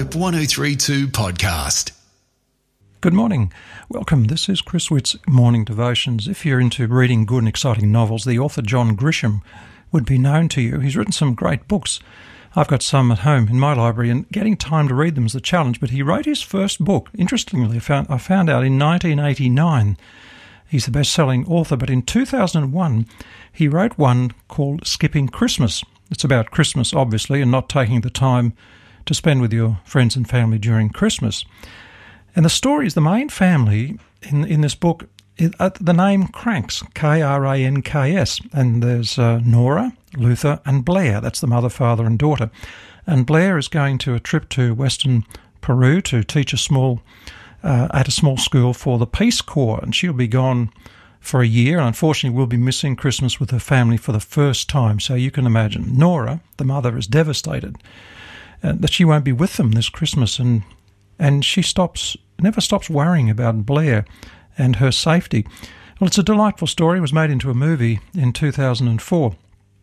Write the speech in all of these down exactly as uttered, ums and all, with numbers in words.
Hope one oh three point two podcast. Good morning. Welcome. This is Chris Witt's Morning Devotions. If you're into reading good and exciting novels, the author John Grisham would be known to you. He's written some great books. I've got some at home in my library, and getting time to read them is a challenge, but he wrote his first book, interestingly, I found, I found out in nineteen eighty-nine. He's the best-selling author, but in two thousand one, he wrote one called Skipping Christmas. It's about Christmas, obviously, and not taking the time to spend with your friends and family during Christmas. And the story is the main family in in this book, uh, the name Cranks, K R A N K S, and there's uh, Nora, Luther and Blair. That's the mother, father and daughter. And Blair is going to a trip to Western Peru to teach a small uh, at a small school for the Peace Corps, and she'll be gone for a year, and unfortunately will be missing Christmas with her family for the first time. So you can imagine, Nora, the mother, is devastated uh, that she won't be with them this Christmas, and and she stops never stops worrying about Blair and her safety. Well, it's a delightful story. It was made into a movie in two thousand four.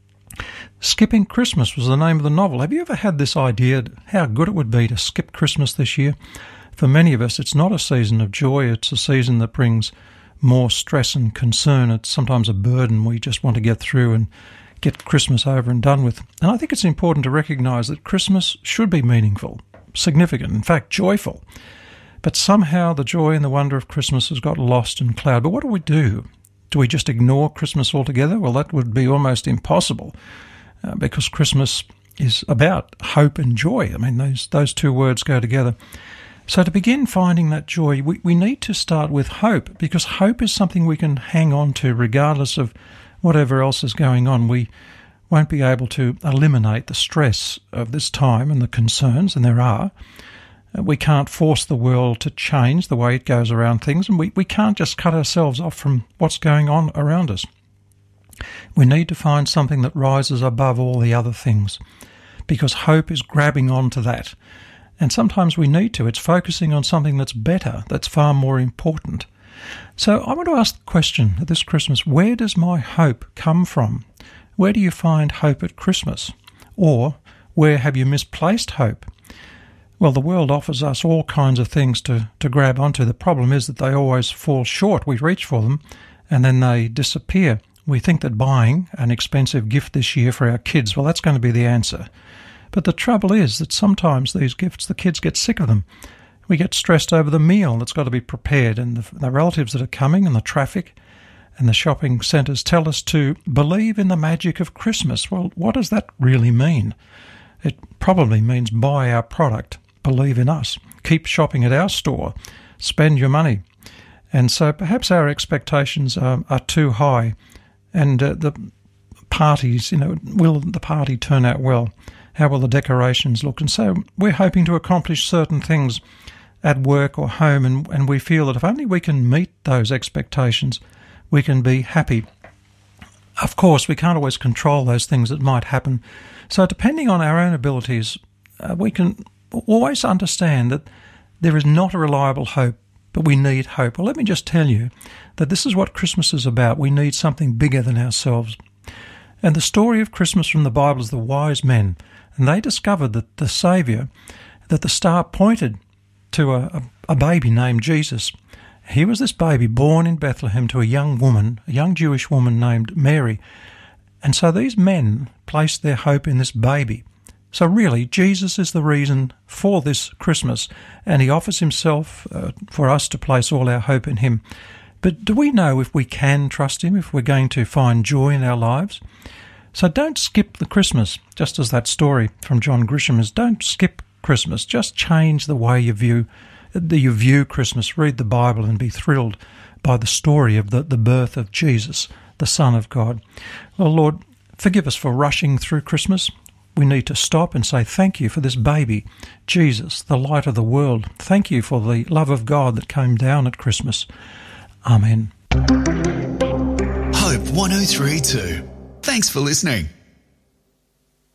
Skipping Christmas was the name of the novel. Have you ever had this idea how good it would be to skip Christmas this year? For many of us, it's not a season of joy. It's a season that brings more stress and concern. It's sometimes a burden we just want to get through and get Christmas over and done with. And I think it's important to recognise that Christmas should be meaningful, significant, in fact, joyful. But somehow the joy and the wonder of Christmas has got lost in cloud. But what do we do? Do we just ignore Christmas altogether? Well, that would be almost impossible uh, because Christmas is about hope and joy. I mean, those those two words go together. So to begin finding that joy, we, we need to start with hope, because hope is something we can hang on to regardless of whatever else is going on. We won't be able to eliminate the stress of this time and the concerns, and there are. We can't force the world to change the way it goes around things, and we, we can't just cut ourselves off from what's going on around us. We need to find something that rises above all the other things, because hope is grabbing onto that. And sometimes we need to. It's focusing on something that's better, that's far more important. So I want to ask the question this Christmas, where does my hope come from? Where do you find hope at Christmas? Or where have you misplaced hope? Well, the world offers us all kinds of things to, to grab onto. The problem is that they always fall short. We reach for them and then they disappear. We think that buying an expensive gift this year for our kids, well, that's going to be the answer. But the trouble is that sometimes these gifts, the kids get sick of them. We get stressed over the meal that's got to be prepared, and the, the relatives that are coming, and the traffic, and the shopping centres tell us to believe in the magic of Christmas. Well, what does that really mean? It probably means buy our product, believe in us, keep shopping at our store, spend your money. And so perhaps our expectations are, are too high, and uh, the parties, you know, will the party turn out well? How will the decorations look? And so we're hoping to accomplish certain things at work or home, and, and we feel that if only we can meet those expectations, we can be happy. Of course, we can't always control those things that might happen. So depending on our own abilities, uh, we can always understand that there is not a reliable hope, but we need hope. Well, let me just tell you that this is what Christmas is about. We need something bigger than ourselves. And the story of Christmas from the Bible is the wise men. And they discovered that the Saviour, that the star pointed to a, a, a baby named Jesus. He was this baby born in Bethlehem to a young woman, a young Jewish woman named Mary. And so these men placed their hope in this baby. So really, Jesus is the reason for this Christmas, and he offers himself uh, for us to place all our hope in him. But do we know if we can trust him, if we're going to find joy in our lives? So don't skip the Christmas, just as that story from John Grisham is. Don't skip Christmas. Just change the way you view you view Christmas. Read the Bible and be thrilled by the story of the, the birth of Jesus, the Son of God. Well, Lord, forgive us for rushing through Christmas. We need to stop and say thank you for this baby, Jesus, the light of the world. Thank you for the love of God that came down at Christmas. Amen. Hope one oh three point two. Thanks for listening.